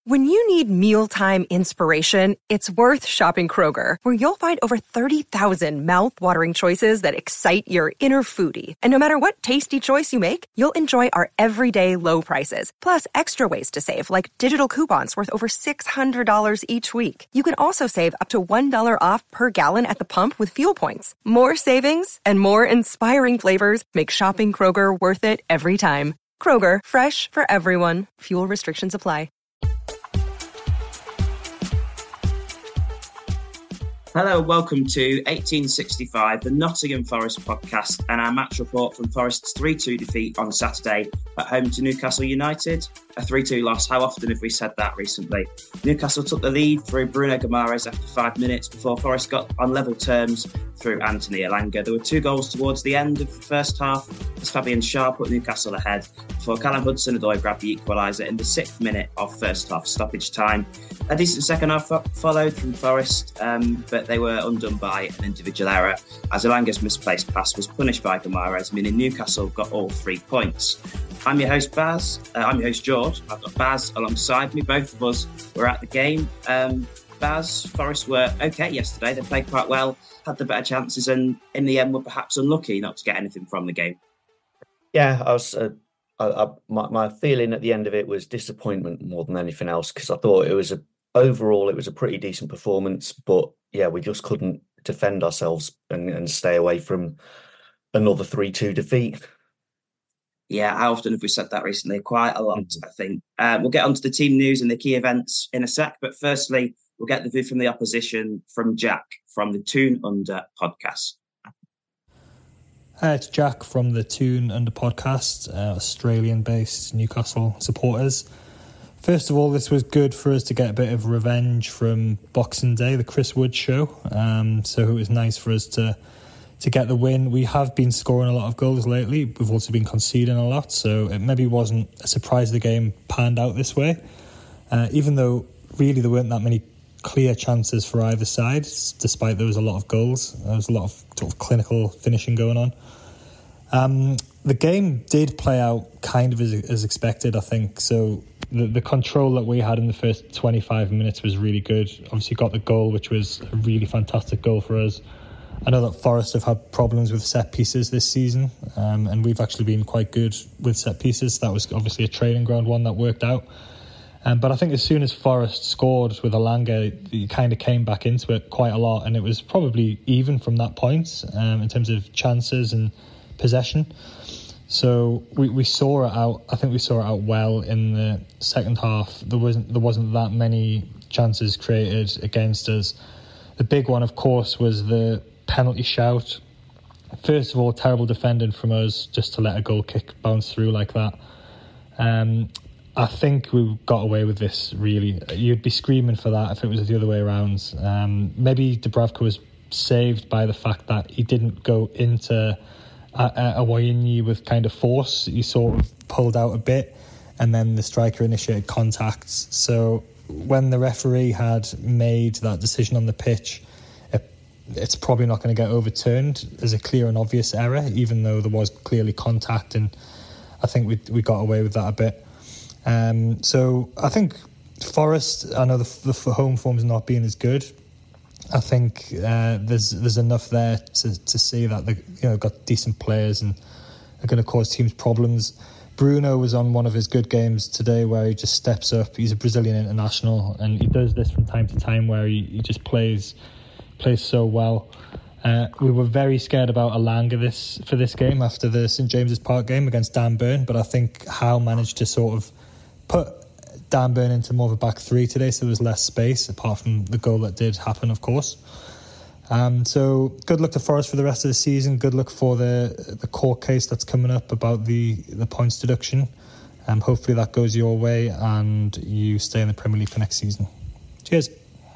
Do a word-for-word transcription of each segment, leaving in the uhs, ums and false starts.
When you need mealtime inspiration, it's worth shopping Kroger, where you'll find over thirty thousand mouth-watering choices that excite your inner foodie. And no matter what tasty choice you make, you'll enjoy our everyday low prices, plus extra ways to save, like digital coupons worth over six hundred dollars each week. You can also save up to one dollar off per gallon at the pump with fuel points. More savings and more inspiring flavors make shopping Kroger worth it every time. Kroger, fresh for everyone. Fuel restrictions apply. Hello and welcome to eighteen sixty-five, the Nottingham Forest podcast, and our match report from Forest's three two defeat on Saturday at home to Newcastle United. A three two loss. How often have we said that recently? Newcastle took the lead through Bruno Guimaraes after five minutes before Forest got on level terms through Anthony Elanga. There were two goals towards the end of the first half as Fabian Schär put Newcastle ahead before Callum Hudson-Odoi grabbed the equaliser in the sixth minute of first half stoppage time. A decent second half followed from Forest, um, but they were undone by an individual error as Elanga's misplaced pass was punished by Guimaraes, meaning Newcastle got all three points. I'm your host, Baz. Uh, I'm your host, George. I've got Baz alongside me. Both of us were at the game. Um, Baz, Forest were okay yesterday. They played quite well, had the better chances, and in the end were perhaps unlucky not to get anything from the game. Yeah, I was. Uh, I, I, my, my feeling at the end of it was disappointment more than anything else, because I thought it was a overall it was a pretty decent performance, but yeah, we just couldn't defend ourselves and, and stay away from another three two defeat. Yeah, how often have we said that recently? Quite a lot, mm-hmm. I think. Uh, we'll get onto the team news and the key events in a sec, but firstly, we'll get the view from the opposition from Jack from the Toon Under podcast. Hi, it's Jack from the Toon Under podcast, uh, Australian-based Newcastle supporters. First of all, this was good for us to get a bit of revenge from Boxing Day, the Chris Wood show. Um, so it was nice for us to to get the win. We have been scoring a lot of goals lately. We've also been conceding a lot, so it maybe wasn't a surprise the game panned out this way. Uh, even though really there weren't that many clear chances for either side, despite there was a lot of goals. There was a lot of sort of clinical finishing going on. Um, the game did play out kind of as, as expected, I think. So the, the control that we had in the first twenty-five minutes was really good. Obviously got the goal, which was a really fantastic goal for us. I know that Forest have had problems with set pieces this season, um, and we've actually been quite good with set pieces. That was obviously a training ground one that worked out. Um, but I think as soon as Forest scored with Elanga, he kind of came back into it quite a lot, and it was probably even from that point um, in terms of chances and possession. So we, we saw it out. I think we saw it out well in the second half. There wasn't there wasn't that many chances created against us. The big one, of course, was the penalty shout. First of all, terrible defending from us just to let a goal kick bounce through like that. Um, I think we got away with this, really. You'd be screaming for that if it was the other way around. Um, maybe Dubravka was saved by the fact that he didn't go into Awoniyi with kind of force. He sort of pulled out a bit, and then the striker initiated contacts. So when the referee had made that decision on the pitch, it, it's probably not going to get overturned as a clear and obvious error, even though there was clearly contact, and I think we we got away with that a bit. Um, so I think Forest, I know the, the home form's not being as good. I think uh, there's there's enough there to, to see that they you know got decent players and are going to cause teams problems. Bruno was on one of his good games today where he just steps up. He's a Brazilian international, and he does this from time to time where he, he just plays plays so well. Uh, we were very scared about Elanga this for this game after the St James's Park game against Dan Burn, but I think Howe managed to sort of put Dan Burn into more of a back three today, so there was less space, apart from the goal that did happen, of course. Um, so good luck to Forest for the rest of the season. Good luck for the the court case that's coming up about the, the points deduction. Um, hopefully that goes your way and you stay in the Premier League for next season. Cheers.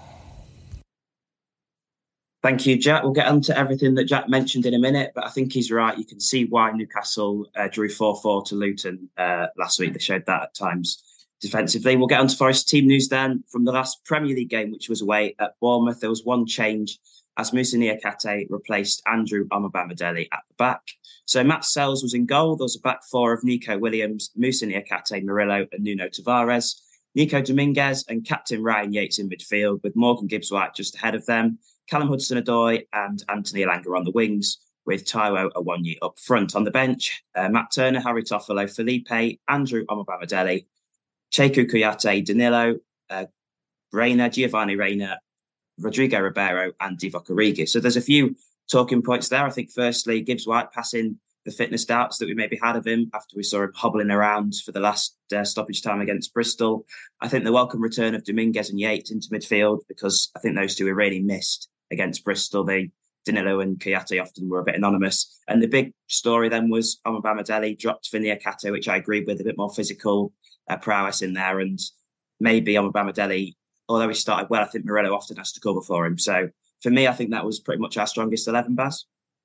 Thank you, Jack. We'll get on to everything that Jack mentioned in a minute, but I think he's right. You can see why Newcastle uh, drew four four to Luton uh, last week. They showed that at times defensively. We'll get on to Forest team news then. From the last Premier League game, which was away at Bournemouth, there was one change as Moussa Niakhaté replaced Andrew Omobamidele at the back. So Matt Sells was in goal. There was a back four of Nico Williams, Moussa Niakhaté, Murillo and Nuno Tavares. Nico Dominguez and captain Ryan Yates in midfield, with Morgan Gibbs-White just ahead of them, Callum Hudson-Odoi and Anthony Elanga on the wings, with Taiwo Awoniyi up front. On the bench, uh, Matt Turner, Harry Toffolo, Felipe, Andrew Omobamidele, Cheku Kouyaté, Danilo, uh, Reina, Giovanni Reina, Rodrigo Ribeiro and Divock Origi. So there's a few talking points there. I think firstly, Gibbs-White passing the fitness doubts that we maybe had of him after we saw him hobbling around for the last uh, stoppage time against Bristol. I think the welcome return of Dominguez and Yates into midfield, because I think those two were really missed against Bristol. They, Danilo and Kouyaté often were a bit anonymous. And the big story then was Omobamidele dropped for Niakhaté, which I agreed with, a bit more physical uh, prowess in there. And maybe Omobamidele, although he started well, I think Murillo often has to cover for him. So for me, I think that was pretty much our strongest eleven, Baz.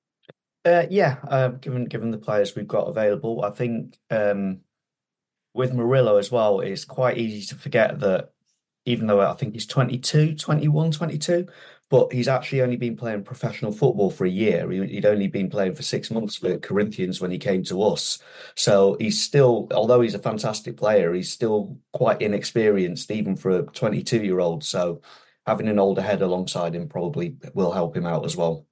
Uh, yeah, uh, given given the players we've got available, I think um, with Murillo as well, it's quite easy to forget that even though I think he's twenty-two, twenty-one, twenty-two, but he's actually only been playing professional football for a year. He'd only been playing for six months for Corinthians when he came to us. So he's still, although he's a fantastic player, he's still quite inexperienced, even for a twenty-two-year-old. So having an older head alongside him probably will help him out as well.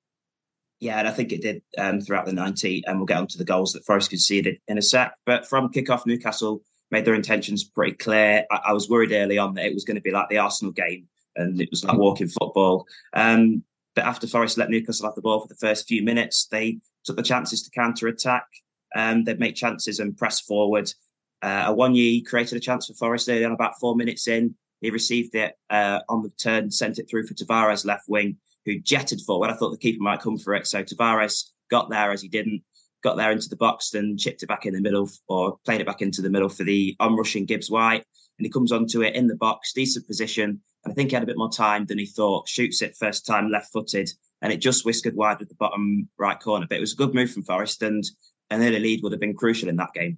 Yeah, and I think it did um, throughout the ninety, and we'll get on to the goals that Forest conceded in a sec. But from kick-off, Newcastle made their intentions pretty clear. I, I was worried early on that it was going to be like the Arsenal game, and it was like walking football. Um, but after Forest let Newcastle have the ball for the first few minutes, they took the chances to counter-attack. Um, they'd make chances and press forward. Uh, Awoniyi created a chance for Forest early on, about four minutes in. He received it uh, on the turn, sent it through for Tavares left wing, who jetted forward. I thought the keeper might come for it. So Tavares got there as he didn't, got there into the box and chipped it back in the middle, or played it back into the middle for the onrushing Gibbs-White. And he comes onto it in the box, decent position. And I think he had a bit more time than he thought. Shoots it first time left-footed, and it just whiskered wide at the bottom right corner. But it was a good move from Forest, and an early lead would have been crucial in that game.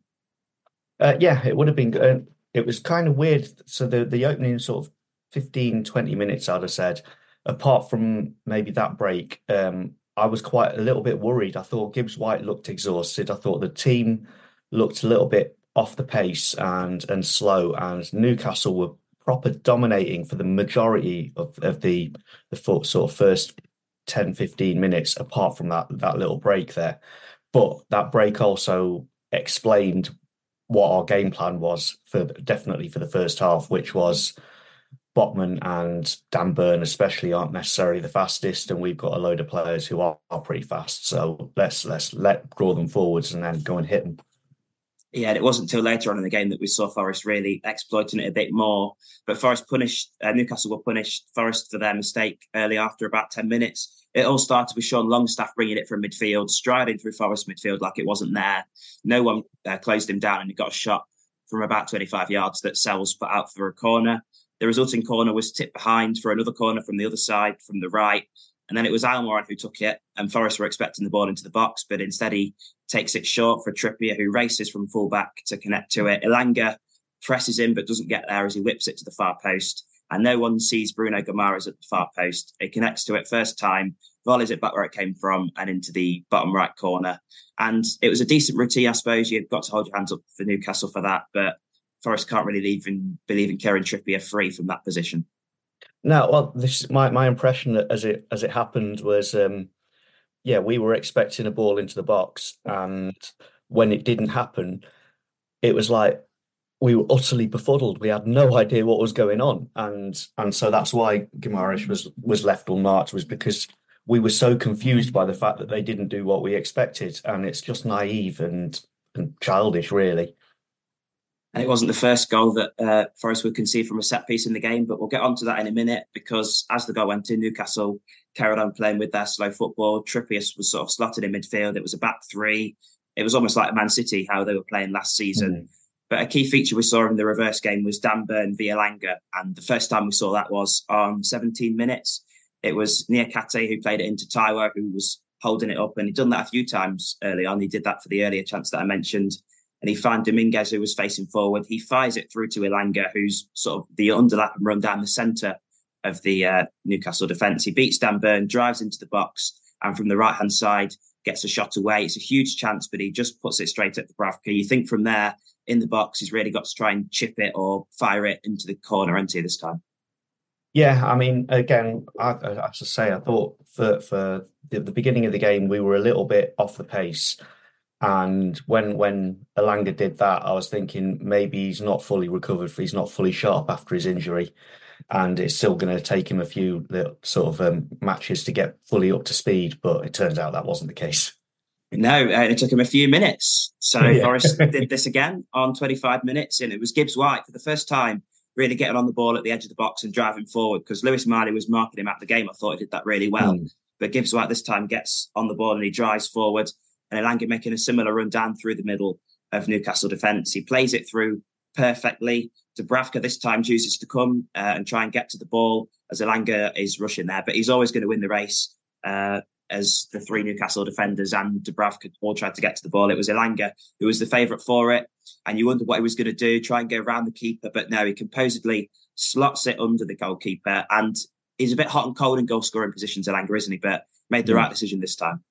Uh, yeah, it would have been good. It was kind of weird. So the, the opening sort of fifteen, twenty minutes, I'd have said, apart from maybe that break, um, I was quite a little bit worried. I thought Gibbs-White looked exhausted. I thought the team looked a little bit off the pace and and slow, and Newcastle were proper dominating for the majority of, of the, the sort of first ten, fifteen minutes, apart from that, that little break there. But that break also explained what our game plan was for definitely for the first half, which was Botman and Dan Burn especially aren't necessarily the fastest, and we've got a load of players who are, are pretty fast. So let's let's let draw them forwards and then go and hit them. Yeah, and it wasn't until later on in the game that we saw Forest really exploiting it a bit more. But Forest punished, uh, Newcastle were punished Forest for their mistake early after about ten minutes. It all started with Sean Longstaff bringing it from midfield, striding through Forest midfield like it wasn't there. No one uh, closed him down, and he got a shot from about twenty-five yards that Sells put out for a corner. The resulting corner was tipped behind for another corner from the other side, from the right. And then it was Almiron who took it, and Forest were expecting the ball into the box, but instead he takes it short for Trippier, who races from full-back to connect to it. Elanga presses in but doesn't get there as he whips it to the far post. And no one sees Bruno Guimaraes at the far post. He connects to it first time, volleys it back where it came from and into the bottom right corner. And it was a decent routine, I suppose. You've got to hold your hands up for Newcastle for that, but Forest can't really leave in, believe in Kieran Trippier free from that position. No, well, this my my impression as it as it happened was, um, yeah, we were expecting a ball into the box, and when it didn't happen, it was like we were utterly befuddled. We had no idea what was going on, and and so that's why Guimaraes was was left unmarked, was because we were so confused by the fact that they didn't do what we expected, and it's just naive and and childish, really. And it wasn't the first goal that uh, Forest would concede from a set piece in the game, but we'll get on to that in a minute, because as the goal went in, Newcastle carried on playing with their slow football. Trippier was sort of slotted in midfield. It was a back three. It was almost like Man City, how they were playing last season. Mm. But a key feature we saw in the reverse game was Dan Burn via Elanga. And the first time we saw that was on seventeen minutes. It was Niakhaté who played it into Taiwo, who was holding it up. And he'd done that a few times early on. He did that for the earlier chance that I mentioned. And he found Dominguez, who was facing forward. He fires it through to Elanga, who's sort of the underlap and run down the centre of the uh, Newcastle defence. He beats Dan Burn, drives into the box, and from the right-hand side, gets a shot away. It's a huge chance, but he just puts it straight at Dubravka. You think from there, in the box, he's really got to try and chip it or fire it into the corner, hasn't he, this time? Yeah, I mean, again, I, as I say, I thought for for the, the beginning of the game we were a little bit off the pace, and when when Elanga did that, I was thinking maybe he's not fully recovered, he's not fully sharp after his injury, and it's still going to take him a few little, sort of um, matches to get fully up to speed. But it turns out that wasn't the case. No, uh, it took him a few minutes. So Yeah. Forest did this again on twenty-five minutes, and it was Gibbs White for the first time really getting on the ball at the edge of the box and driving forward, because Lewis Miley was marking him out the game. I thought he did that really well. Mm. But Gibbs White this time gets on the ball and he drives forward, and Elanga making a similar run down through the middle of Newcastle defence. He plays it through perfectly. Dubravka this time chooses to come uh, and try and get to the ball as Elanga is rushing there, but he's always going to win the race. Uh, as the three Newcastle defenders and Dubravka all tried to get to the ball. It was Elanga who was the favourite for it, and you wonder what he was going to do, try and go around the keeper, but no, he composedly slots it under the goalkeeper, and he's a bit hot and cold in goal-scoring positions, Elanga, isn't he? But made the mm. right decision this time.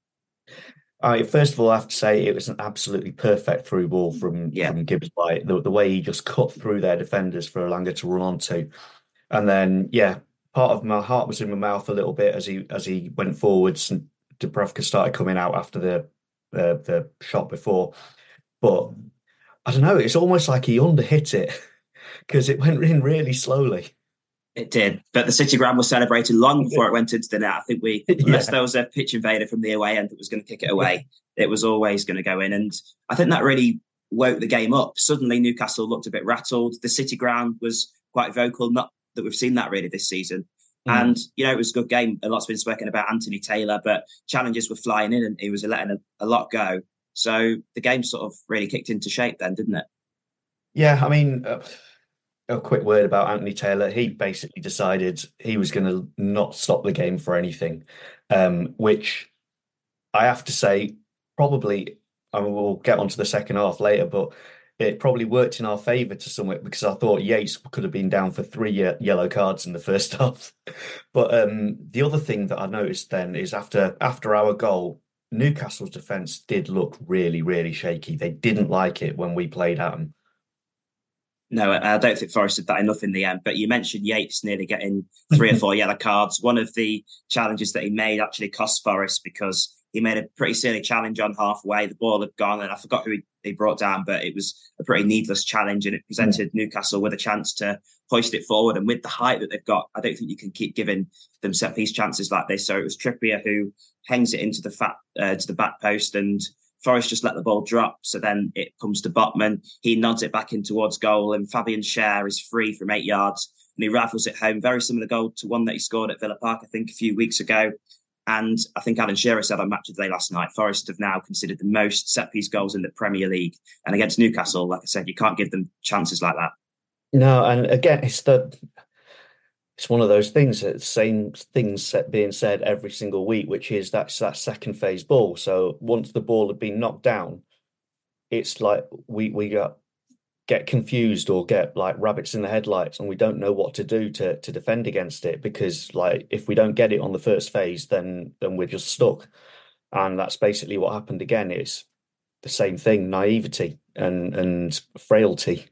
Uh, first of all, I have to say it was an absolutely perfect through ball from, yeah. from Gibbs White, the, the way he just cut through their defenders for Elanga to run onto. And then, yeah, part of my heart was in my mouth a little bit as he as he went forwards, and Dubravka started coming out after the uh, the shot before. But I don't know, it's almost like he underhit it because it went in really slowly. It did, but the City ground was celebrated long before it went into the net. I think we, unless yeah. there was a pitch invader from the away end that was going to kick it away, it was always going to go in. And I think that really woke the game up. Suddenly Newcastle looked a bit rattled. The City ground was quite vocal, not that we've seen that really this season. Mm. And, you know, it was a good game. A lot's been spoken about Anthony Taylor, but challenges were flying in and he was letting a, a lot go. So the game sort of really kicked into shape then, didn't it? Yeah, I mean, uh, a quick word about Anthony Taylor. He basically decided he was going to not stop the game for anything, um, which I have to say, probably, I mean, we'll get onto the second half later, but it probably worked in our favour to some extent, because I thought Yates could have been down for three ye- yellow cards in the first half. But um, the other thing that I noticed then is after after our goal, Newcastle's defence did look really, really shaky. They didn't like it when we played at them. No, I don't think Forest did that enough in the end. But you mentioned Yates nearly getting three or four yellow cards. One of the challenges that he made actually cost Forest, because he made a pretty silly challenge on halfway. The ball had gone, and I forgot who he, he brought down, but it was a pretty needless challenge, and it presented mm. Newcastle with a chance to hoist it forward. And with the height that they've got, I don't think you can keep giving them set piece chances like this. So it was Trippier who hangs it into the fat uh, to the back post, and Forest just let the ball drop. So then it comes to Botman. He nods it back in towards goal, and Fabian Schär is free from eight yards, and he rifles it home. Very similar goal to one that he scored at Villa Park, I think, a few weeks ago. And I think Alan Shearer said on Match of the Day last night, Forest have now considered the most set-piece goals in the Premier League. And against Newcastle, like I said, you can't give them chances like that. No, and again, it's the it's one of those things, that same things being said every single week, which is that's that second phase ball. So once the ball had been knocked down, it's like we we got get confused or get like rabbits in the headlights, and we don't know what to do to to defend against it, because like if we don't get it on the first phase, then then we're just stuck. And that's basically what happened again. It's the same thing, naivety and and frailty.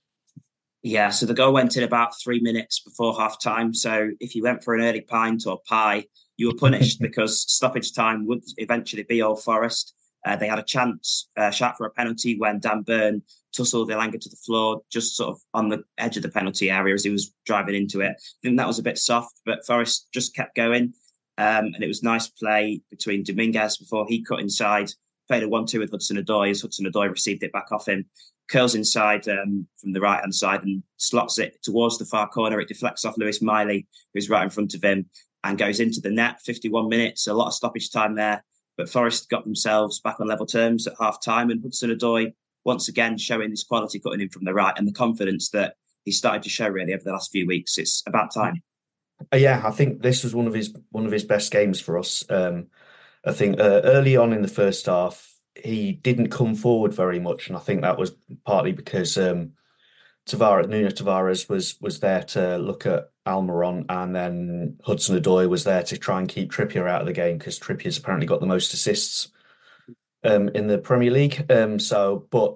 Yeah, so the goal went in about three minutes before half time. So if you went for an early pint or pie, you were punished because stoppage time would eventually be Old Forest. Uh, they had a chance, uh, shot for a penalty when Dan Burn tussled Elanga to the floor, just sort of on the edge of the penalty area as he was driving into it. I think that was a bit soft, but Forest just kept going. Um, and it was nice play between Dominguez before he cut inside, played a one two with Hudson-Odoi as Hudson-Odoi received it back off him, curls inside um, from the right-hand side and slots it towards the far corner. It deflects off Lewis Miley, who's right in front of him, and goes into the net. fifty-one minutes, a lot of stoppage time there. But Forest got themselves back on level terms at half-time, and Hudson-Odoi once again showing this quality cutting in from the right and the confidence that he started to show really over the last few weeks. It's about time. Yeah, I think this was one of his one of his best games for us. Um, I think uh, early on in the first half, he didn't come forward very much, and I think that was partly because um, Tavares, Nuno Tavares was was there to look at Almiron, and then Hudson-Odoi was there to try and keep Trippier out of the game, because Trippier's apparently got the most assists um, in the Premier League. Um, so, but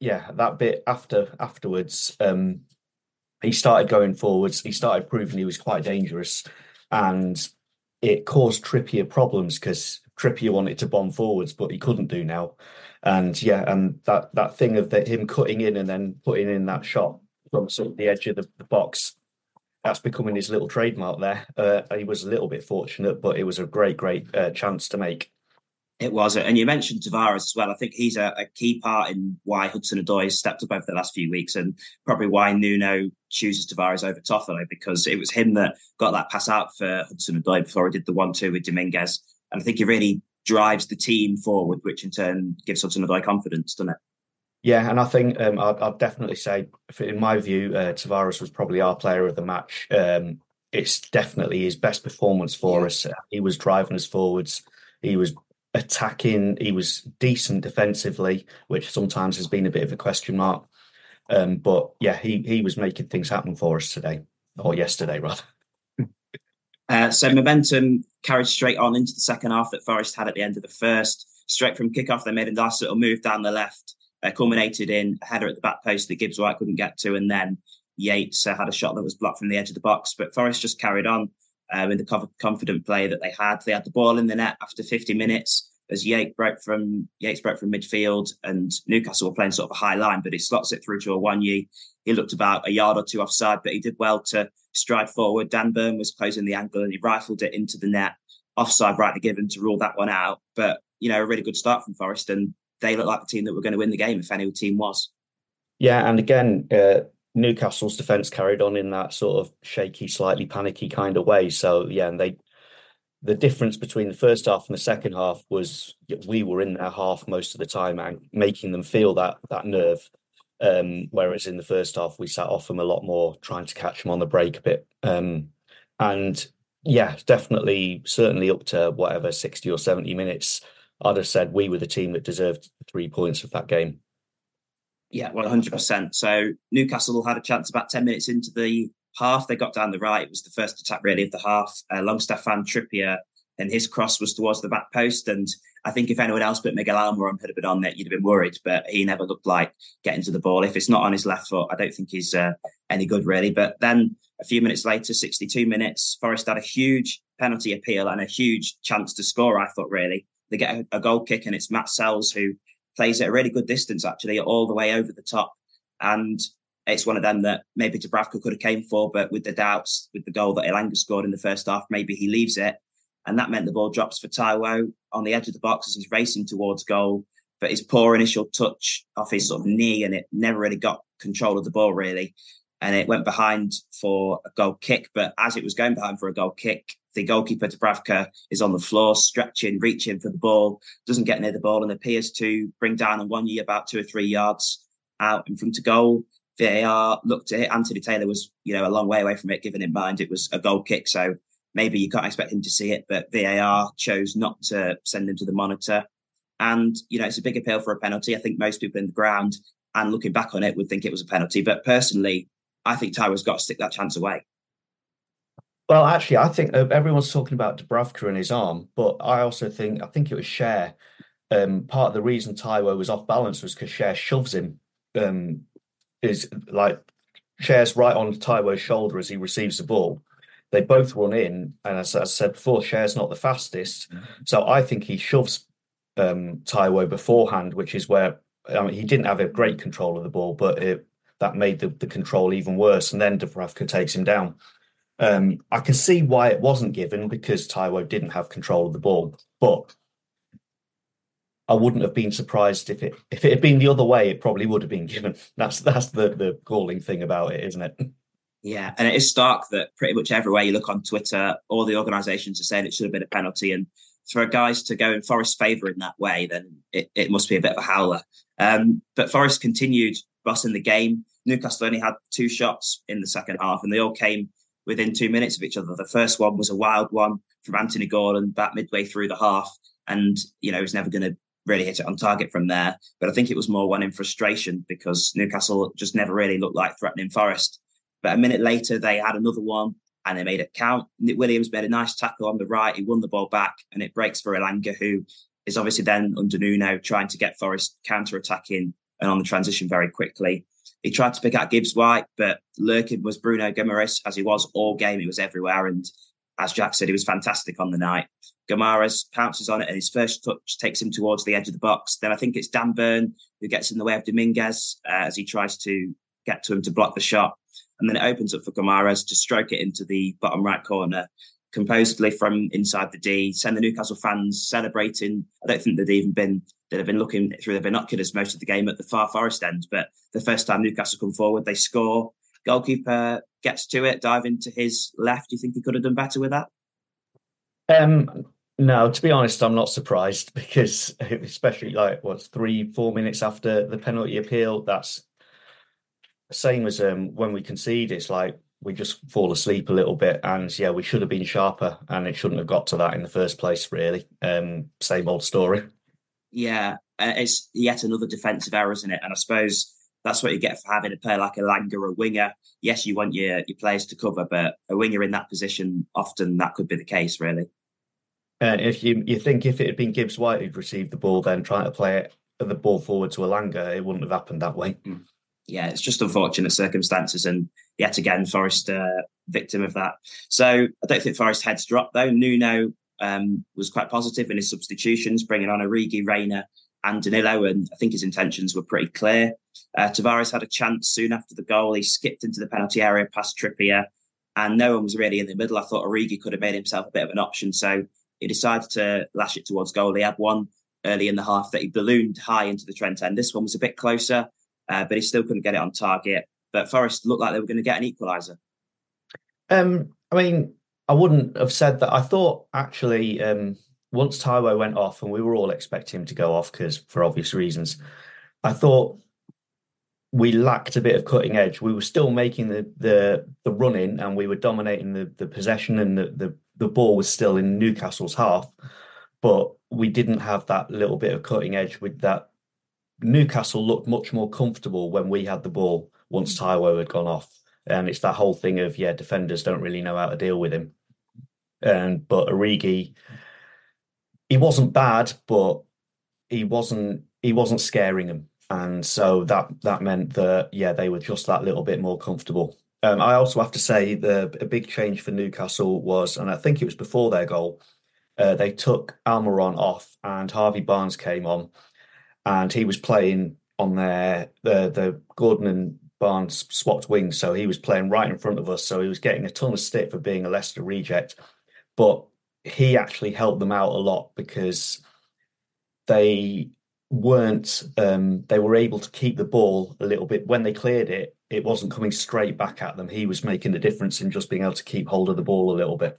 yeah, that bit after afterwards, um, he started going forwards. He started proving he was quite dangerous, and it caused Trippier problems because Trippier wanted to bomb forwards, but he couldn't do now. And yeah, and that that thing of the, him cutting in and then putting in that shot from sort of the edge of the, the box, that's becoming his little trademark there. Uh, he was a little bit fortunate, but it was a great, great uh, chance to make. It was, and you mentioned Tavares as well. I think he's a, a key part in why Hudson-Odoi has stepped up over the last few weeks, and probably why Nuno chooses Tavares over Toffolo, because it was him that got that pass out for Hudson-Odoi before he did the one two with Dominguez. And I think he really drives the team forward, which in turn gives Hudson-Odoi confidence, doesn't it? Yeah, and I think um, I'd, I'd definitely say, in my view, uh, Tavares was probably our player of the match. Um, it's definitely his best performance for yeah. us. He was driving us forwards. He was attacking. He was decent defensively, which sometimes has been a bit of a question mark. Um, but yeah, he he was making things happen for us today, or yesterday rather. Uh, so momentum carried straight on into the second half that Forest had at the end of the first. Straight from kickoff, they made a nice little move down the left, uh, culminated in a header at the back post that Gibbs White couldn't get to, and then Yates uh, had a shot that was blocked from the edge of the box. But Forest just carried on um, in the confident play that they had. They had the ball in the net after fifty minutes as Yates broke from Yates broke from midfield, and Newcastle were playing sort of a high line, but he slots it through to Awoniyi. He looked about a yard or two offside, but he did well to stride forward. Dan Burn was closing the angle and he rifled it into the net. Offside rightly given to rule that one out. But, you know, a really good start from Forest, and they look like the team that were going to win the game if any team was. Yeah, and again, uh, Newcastle's defence carried on in that sort of shaky, slightly panicky kind of way. So, yeah, and they... The difference between the first half and the second half was we were in their half most of the time and making them feel that that nerve. Um, whereas in the first half, we sat off them a lot more, trying to catch them on the break a bit. Um, and yeah, definitely, certainly up to whatever, sixty or seventy minutes, I'd have said we were the team that deserved three points of that game. Yeah, well, one hundred percent. So Newcastle had a chance about ten minutes into the half. They got down the right. It was the first attack really of the half. Uh, Longstaff Trippier, and his cross was towards the back post. And I think if anyone else but Miguel Almiron had been on there, you'd have been worried. But he never looked like getting to the ball. If it's not on his left foot, I don't think he's uh, any good really. But then a few minutes later, sixty-two minutes, Forest had a huge penalty appeal and a huge chance to score, I thought, really. They get a, a goal kick, and it's Matt Sells who plays at a really good distance, actually, all the way over the top. And it's one of them that maybe Dubravka could have came for, but with the doubts, with the goal that Elanga scored in the first half, maybe he leaves it. And that meant the ball drops for Taiwo on the edge of the box as he's racing towards goal. But his poor initial touch off his sort of knee, and it never really got control of the ball, really. And it went behind for a goal kick. But as it was going behind for a goal kick, the goalkeeper, Dubravka, is on the floor, stretching, reaching for the ball, doesn't get near the ball, and appears to bring down Awoniyi about two or three yards out in front of goal. V A R looked at it. Anthony Taylor was, you know, a long way away from it, given in mind it was a goal kick. So maybe you can't expect him to see it, but V A R chose not to send him to the monitor. And, you know, it's a big appeal for a penalty. I think most people in the ground and looking back on it would think it was a penalty. But personally, I think Taiwo's got to stick that chance away. Well, actually, I think uh, everyone's talking about Dubravka and his arm, but I also think, I think it was Cher. Um, part of the reason Taiwo was off balance was because Cher shoves him. Um, is like Cher's right on Taiwo's shoulder as he receives the ball. They both run in, and as I said before, Cher's not the fastest. Mm-hmm. So I think he shoves um, Taiwo beforehand, which is where I mean, he didn't have a great control of the ball, but it, that made the, the control even worse. And then Dubravka takes him down. Um, I can see why it wasn't given, because Taiwo didn't have control of the ball. But I wouldn't have been surprised if it if it had been the other way. It probably would have been given. That's that's the the galling thing about it, isn't it? Yeah, and it is stark that pretty much everywhere you look on Twitter, all the organisations are saying it should have been a penalty. And for guys to go in Forest's favour in that way, then it, it must be a bit of a howler. Um, but Forest continued bossing the game. Newcastle only had two shots in the second half, and they all came within two minutes of each other. The first one was a wild one from Anthony Gordon back midway through the half, and you know he was never going to really hit it on target from there. But I think it was more one in frustration because Newcastle just never really looked like threatening Forest. But a minute later, they had another one and they made it count. Nick Williams made a nice tackle on the right. He won the ball back and it breaks for Elanga, who is obviously then under Nuno trying to get Forest counter-attacking and on the transition very quickly. He tried to pick out Gibbs-White, but lurking was Bruno Guimaraes, as he was all game. He was everywhere. And as Jack said, he was fantastic on the night. Guimaraes pounces on it, and his first touch takes him towards the edge of the box. Then I think it's Dan Burn who gets in the way of Dominguez uh, as he tries to get to him to block the shot. And then it opens up for Guimaraes to stroke it into the bottom right corner, composedly from inside the D, send the Newcastle fans celebrating. I don't think they'd even been, they'd have been looking through the binoculars most of the game at the far Forest end, but the first time Newcastle come forward, they score. Goalkeeper gets to it, diving to his left. Do you think he could have done better with that? Um, no, to be honest, I'm not surprised, because especially like what's three, four minutes after the penalty appeal, that's same as um, when we concede. It's like we just fall asleep a little bit, and yeah, we should have been sharper, and it shouldn't have got to that in the first place, really. Um, same old story. Yeah, uh, it's yet another defensive error, isn't it? And I suppose that's what you get for having a player like Elanga, a winger. Yes, you want your, your players to cover, but a winger in that position, often that could be the case, really. Uh, if you you think if it had been Gibbs-White who'd received the ball, then trying to play it, the ball forward to Elanga, it wouldn't have happened that way. Mm. Yeah, it's just unfortunate circumstances, and yet again, Forest uh, victim of that. So I don't think Forest heads dropped, though. Nuno um, was quite positive in his substitutions, bringing on Origi, Reina and Danilo, and I think his intentions were pretty clear. Uh, Tavares had a chance soon after the goal. He skipped into the penalty area past Trippier, and no one was really in the middle. I thought Origi could have made himself a bit of an option, so he decided to lash it towards goal. He had one early in the half that he ballooned high into the Trent end. This one was a bit closer, uh, but he still couldn't get it on target. But Forest looked like they were going to get an equaliser. Um, I mean, I wouldn't have said that. I thought, actually, um, once Taiwo went off, and we were all expecting him to go off because for obvious reasons, I thought we lacked a bit of cutting edge. We were still making the the, the run-in, and we were dominating the, the possession, and the, the, the ball was still in Newcastle's half, but we didn't have that little bit of cutting edge with that. Newcastle looked much more comfortable when we had the ball once Taiwo had gone off. And it's that whole thing of, yeah, defenders don't really know how to deal with him. And but Origi, he wasn't bad, but he wasn't he wasn't scaring them. And so that that meant that, yeah, they were just that little bit more comfortable. Um, I also have to say the a big change for Newcastle was, and I think it was before their goal, uh, they took Almiron off and Harvey Barnes came on, and he was playing on their the the Gordon and Barnes swapped wings, so he was playing right in front of us. So he was getting a ton of stick for being a Leicester reject, but he actually helped them out a lot because they weren't um, they were able to keep the ball a little bit. When they cleared it, it wasn't coming straight back at them. He was making the difference in just being able to keep hold of the ball a little bit.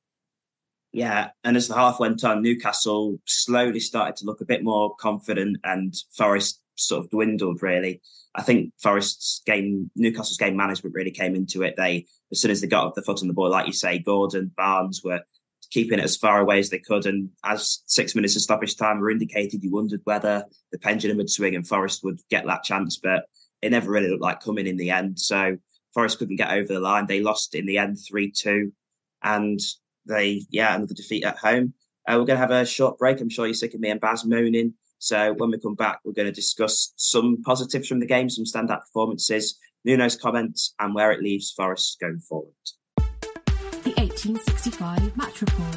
Yeah, and as the half went on, Newcastle slowly started to look a bit more confident, and Forest sort of dwindled, really. I think Forest's game, Newcastle's game management really came into it. They, as soon as they got up the foot on the ball, like you say, Gordon, Barnes were keeping it as far away as they could. And as six minutes of stoppage time were indicated, you wondered whether the pendulum would swing and Forest would get that chance, but it never really looked like coming in the end. So Forest couldn't get over the line. They lost in the end three two, and they, yeah, another defeat at home. Uh, we're going to have a short break. I'm sure you're sick of me and Baz moaning. So when we come back, we're going to discuss some positives from the game, some standout performances, Nuno's comments, and where it leaves Forest going forward. The eighteen sixty-five Match Report.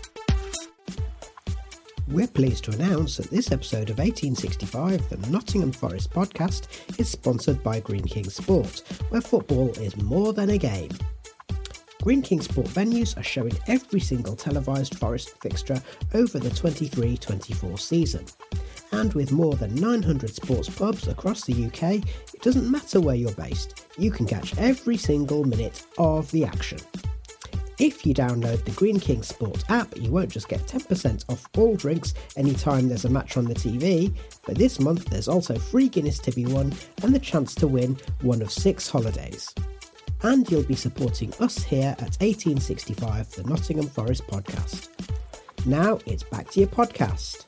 We're pleased to announce that this episode of eighteen sixty-five, the Nottingham Forest podcast, is sponsored by Greene King Sport, where football is more than a game. Greene King Sport venues are showing every single televised Forest fixture over the twenty-three twenty-four season. And with more than nine hundred sports pubs across the U K, it doesn't matter where you're based, you can catch every single minute of the action. If you download the Greene King Sport app, you won't just get ten percent off all drinks anytime there's a match on the T V, but this month there's also free Guinness to be won and the chance to win one of six holidays. And you'll be supporting us here at eighteen sixty-five, the Nottingham Forest podcast. Now it's back to your podcast.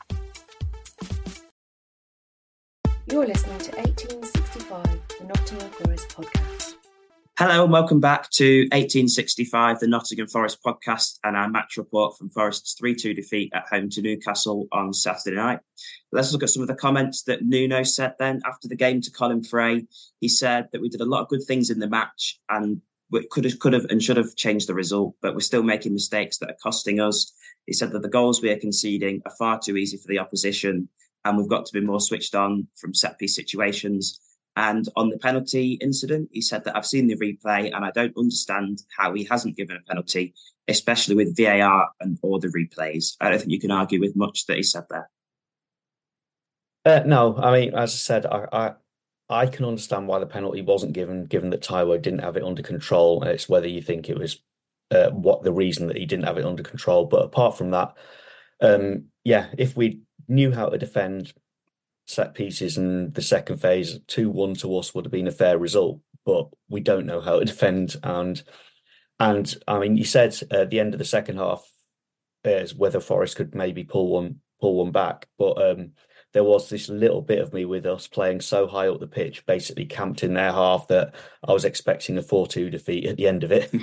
You're listening to eighteen sixty-five, the Nottingham Forest podcast. Hello and welcome back to eighteen sixty-five, the Nottingham Forest podcast, and our match report from Forest's three two defeat at home to Newcastle on Saturday night. Let's look at some of the comments that Nuno said then after the game to Colin Fray. He said that we did a lot of good things in the match and we could have, could have and should have changed the result, but we're still making mistakes that are costing us. He said that the goals we are conceding are far too easy for the opposition and we've got to be more switched on from set-piece situations. And on the penalty incident, he said that I've seen the replay and I don't understand how he hasn't given a penalty, especially with V A R and all the replays. I don't think you can argue with much that he said there. Uh, no, I mean, as I said, I, I I can understand why the penalty wasn't given, given that Taiwo didn't have it under control. And it's whether you think it was uh, what the reason that he didn't have it under control. But apart from that, um, yeah, if we knew how to defend set pieces and the second phase, two one to us would have been a fair result, but we don't know how to defend. And and I mean, you said at the end of the second half is whether Forest could maybe pull one pull one back, but um, there was this little bit of me with us playing so high up the pitch, basically camped in their half, that I was expecting a four two defeat at the end of it.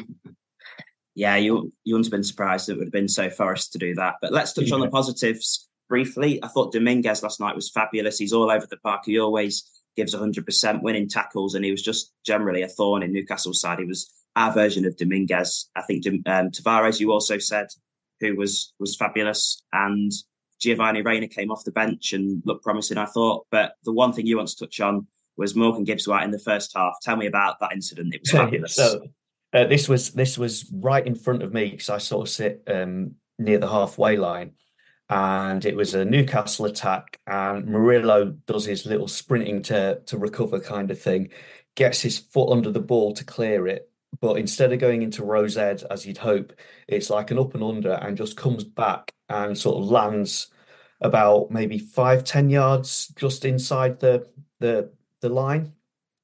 Yeah, you you wouldn't have been surprised it would have been so Forest to do that. But let's touch yeah. on the positives briefly. I thought Dominguez last night was fabulous. He's all over the park. He always gives one hundred percent winning tackles, and he was just generally a thorn in Newcastle's side. He was our version of Dominguez. I think um, Tavares, you also said, who was was fabulous, and Giovanni Reina came off the bench and looked promising, I thought. But the one thing you want to touch on was Morgan Gibbs-White in the first half. Tell me about that incident. It was fabulous. so uh, this was this was right in front of me because I sort of sit um, near the halfway line. And it was a Newcastle attack, and Murillo does his little sprinting to to recover kind of thing, gets his foot under the ball to clear it, but instead of going into Rose Ed as you'd hope, it's like an up and under and just comes back and sort of lands about maybe five, ten yards just inside the the the line.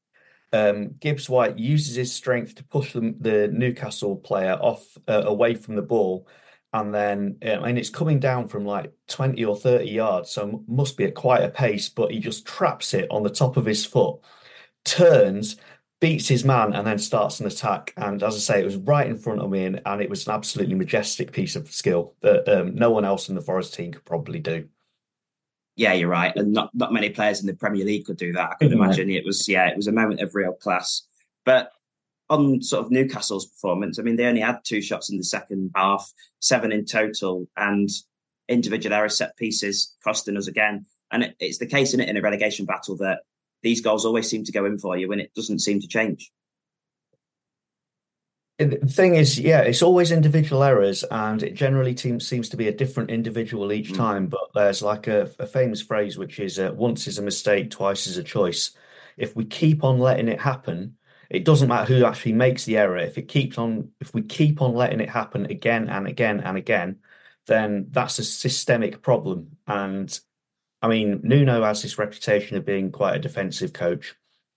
Um, Gibbs-White uses his strength to push the, the Newcastle player off uh, away from the ball. And then, I mean, it's coming down from like twenty or thirty yards, so must be at quite a pace, but he just traps it on the top of his foot, turns, beats his man, and then starts an attack. And as I say, it was right in front of me, and, and it was an absolutely majestic piece of skill that um, no one else in the Forest team could probably do. Yeah, you're right. And not, not many players in the Premier League could do that. I could mm-hmm. imagine it was, yeah, it was a moment of real class. But on sort of Newcastle's performance, I mean, they only had two shots in the second half, seven in total, and individual error set pieces costing us again. And it, it's the case, isn't it, in a relegation battle that these goals always seem to go in for you and it doesn't seem to change. The thing is, yeah, it's always individual errors, and it generally team, seems to be a different individual each mm. time. But there's like a, a famous phrase, which is uh, once is a mistake, twice is a choice. If we keep on letting it happen, it doesn't matter who actually makes the error. If it keeps on, if we keep on letting it happen again and again and again, then that's a systemic problem. And I mean, Nuno has this reputation of being quite a defensive coach.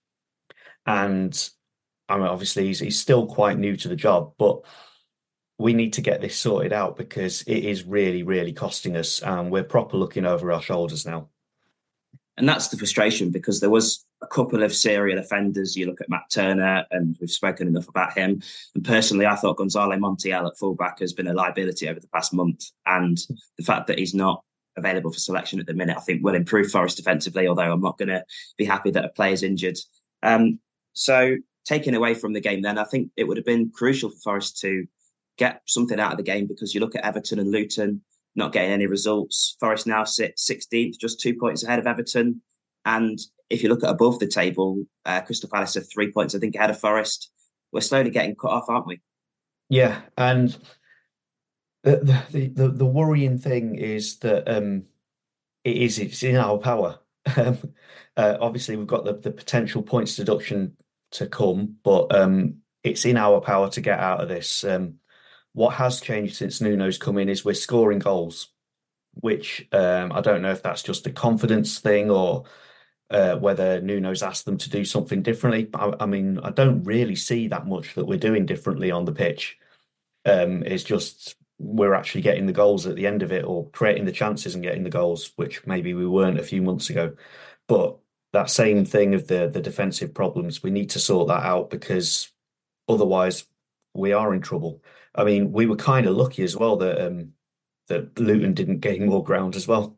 And I mean, obviously he's, he's still quite new to the job, but we need to get this sorted out because it is really, really costing us. And we're proper looking over our shoulders now. And that's the frustration, because there was a couple of serial offenders. You look at Matt Turner, and we've spoken enough about him. And personally, I thought Gonzalo Montiel at fullback has been a liability over the past month. And the fact that he's not available for selection at the minute, I think will improve Forest defensively, although I'm not going to be happy that a player's injured. Um, so taking away from the game then, I think it would have been crucial for Forest to get something out of the game, because you look at Everton and Luton, not getting any results. Forest now sit sixteenth, just two points ahead of Everton. And if you look at above the table, uh, Crystal Palace are three points, I think, ahead of Forest. We're slowly getting cut off, aren't we? Yeah, and the the the, the worrying thing is that um, it is it's in our power. uh, obviously, we've got the, the potential points deduction to come, but um, it's in our power to get out of this. Um, What has changed since Nuno's come in is we're scoring goals, which um, I don't know if that's just a confidence thing or uh, whether Nuno's asked them to do something differently. I, I mean, I don't really see that much that we're doing differently on the pitch. Um, it's just we're actually getting the goals at the end of it, or creating the chances and getting the goals, which maybe we weren't a few months ago. But that same thing of the the defensive problems, we need to sort that out, because otherwise we are in trouble. I mean, we were kind of lucky as well that um, that Luton didn't gain more ground as well.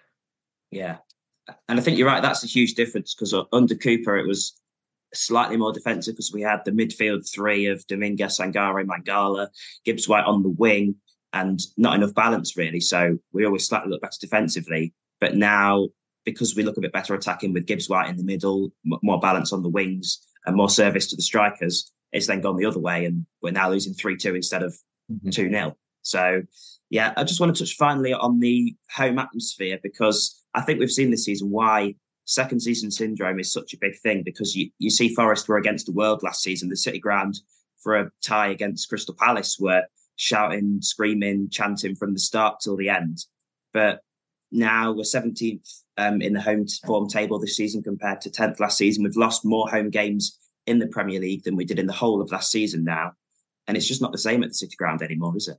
Yeah, and I think you're right. That's a huge difference because under Cooper it was slightly more defensive because we had the midfield three of Dominguez, Sangare, Mangala, Gibbs White on the wing, and not enough balance really. So we always slightly look better defensively. But now, because we look a bit better attacking with Gibbs White in the middle, more balance on the wings, and more service to the strikers, it's then gone the other way, and we're now losing three two instead of mm-hmm. two nil. So, yeah, I just want to touch finally on the home atmosphere because I think we've seen this season why second season syndrome is such a big thing because you, you see Forest were against the world last season. The City Ground for a tie against Crystal Palace were shouting, screaming, chanting from the start till the end. But now we're seventeenth um, in the home form table this season compared to tenth last season. We've lost more home games in the Premier League than we did in the whole of last season now. And it's just not the same at the City Ground anymore, is it?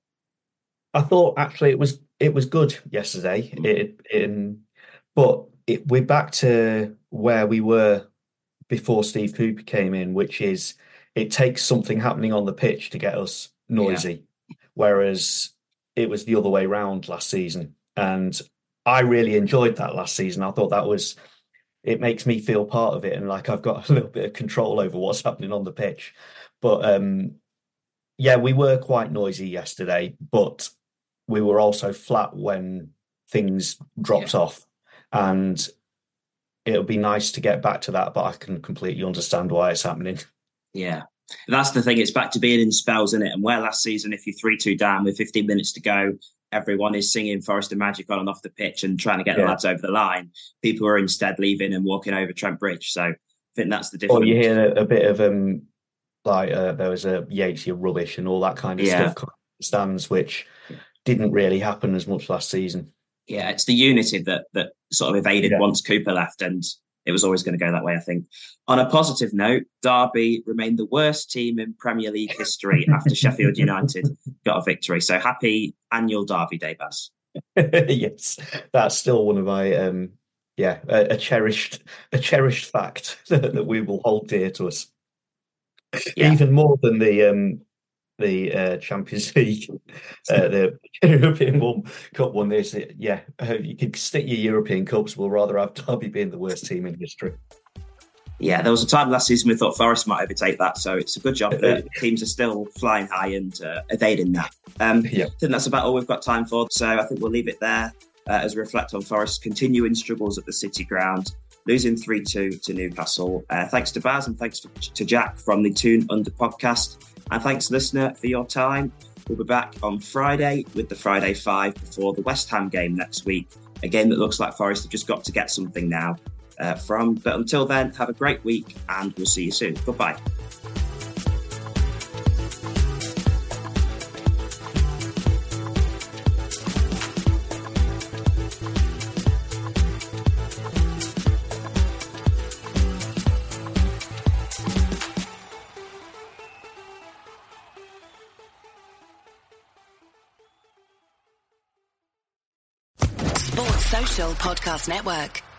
I thought actually it was it was good yesterday. Mm. It, it, but it, we're back to where we were before Steve Cooper came in, which is it takes something happening on the pitch to get us noisy, yeah. whereas it was the other way around last season. And I really enjoyed that last season. I thought that was, it makes me feel part of it and like I've got a little bit of control over what's happening on the pitch. But um, yeah, we were quite noisy yesterday, but we were also flat when things dropped yeah. off. And it'll be nice to get back to that, but I can completely understand why it's happening. Yeah. That's the thing. It's back to being in spells, isn't it? And where last season, if you're three two down with fifteen minutes to go, everyone is singing Forest and Magic on and off the pitch and trying to get yeah. the lads over the line. People are instead leaving and walking over Trent Bridge. So I think that's the difference. Or you hear a, a bit of, um, like, uh, there was a Yates, you're rubbish and all that kind of yeah. stuff stands, which didn't really happen as much last season. Yeah, it's the unity that that sort of evaded yeah. once Cooper left, and it was always going to go that way, I think. On a positive note, Derby remained the worst team in Premier League history after Sheffield United got a victory. So happy annual Derby Day, Baz. Yes, that's still one of my, um, yeah, a, a cherished a cherished fact that, that we will hold dear to us. Yeah. Even more than the um, the uh, Champions League, uh, the European one, Cup one. This, yeah, you can stick your European Cups. We'll rather have Derby being the worst team in history. Yeah, there was a time last season we thought Forest might overtake that, so it's a good job that teams are still flying high and uh, evading that. Um, yeah. I think that's about all we've got time for, so I think we'll leave it there uh, as we reflect on Forest's continuing struggles at the City Ground, losing three two to Newcastle. Uh, thanks to Baz and thanks to Jack from the Toon Under podcast. And thanks, listener, for your time. We'll be back on Friday with the Friday Five before the West Ham game next week. A game that looks like Forest have just got to get something now uh, from. But until then, have a great week and we'll see you soon. Goodbye. Podcast Network.